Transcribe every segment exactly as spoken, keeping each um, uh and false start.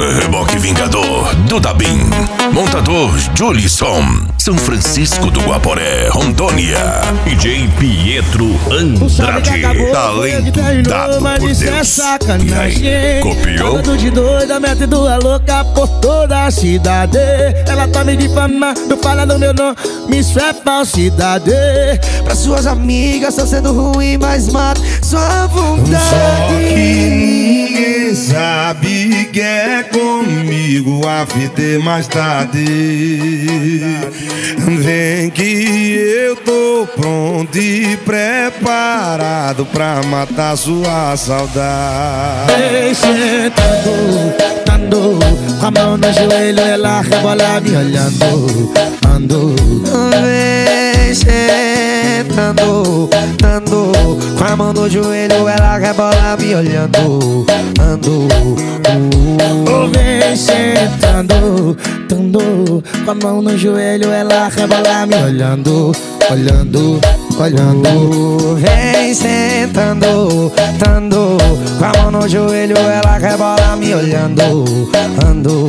Reboque Vingador do Dabim. Montador Julisson. São Francisco do Guaporé, Rondônia. D J Pietro Andrade. Talento dado por Deus. É sacanagem. Copiou? Falando de doida, metendo a louca por toda a cidade. Ela tá me difamando, falando meu nome, isso é falsidade. Pra suas amigas tá sendo ruim, mas mata sua vontade. Só que ninguém sabe que é comigo, a fita é mais tarde. Vem que eu tô pronto e preparado pra matar sua saudade. Vem sentando, dando, com a mão no joelho, ela rebola me olhando, ando. Vem sentando, dando, com a mão no joelho, ela rebola me olhando, ando. Oh, vem sentando, dando, com a mão no joelho, ela rebola me olhando, olhando, olhando. Vem sentando, dando, com a mão no joelho, ela rebola me olhando, ando.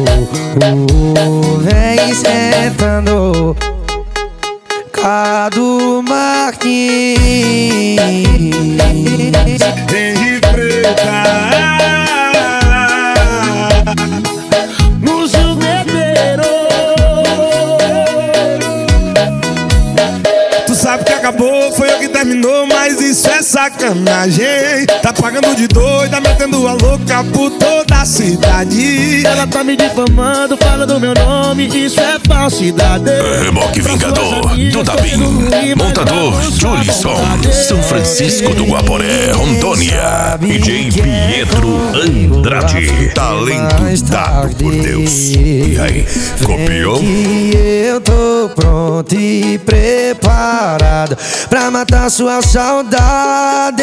Vem sentando, Cadu Marquinhos. Vem preta No jugueteiro. Tu sabe que acabou, foi eu que terminou, mas isso é sacanagem. Tá pagando de doida, metendo a louca por toda a cidade. Ela tá me difamando, falando meu nome, isso é falsidade. Reboque Vingador do Dabim. Montador Julisson. São Francisco do Guaporé, Rondônia. D J Pietro Andrade. Talento dado por Deus. E aí, copiou? Que eu tô pronto e preparado pra matar sua saudade.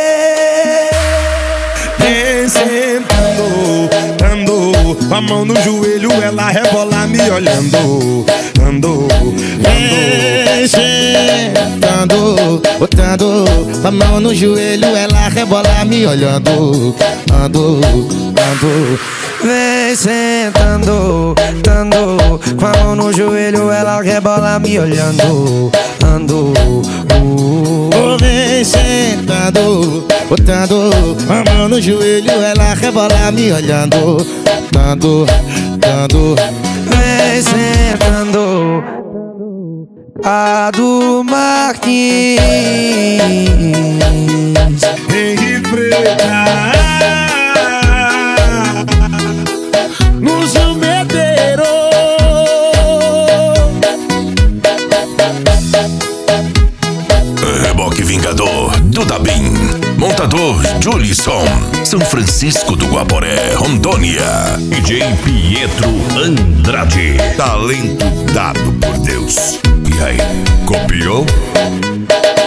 Vem sentando, ando, com a mão no joelho, ela rebola me olhando, ando, Vem sentando, botando a mão no joelho, ela rebola me olhando, ando, ando. Vem sentando, dando, com a mão no joelho, ela rebola me olhando, ando. Oh, vem sentando, botando a mão no joelho, ela rebola me olhando, dando, dando. Vem sentando, Cadu Marquinhos. vem preta No jugueteiro. Reboque Vingador do Dabim. Montador Julisson. São Francisco do Guaporé, Rondônia. D J Pietro Andrade. Talento dado por Deus. E aí, copiou?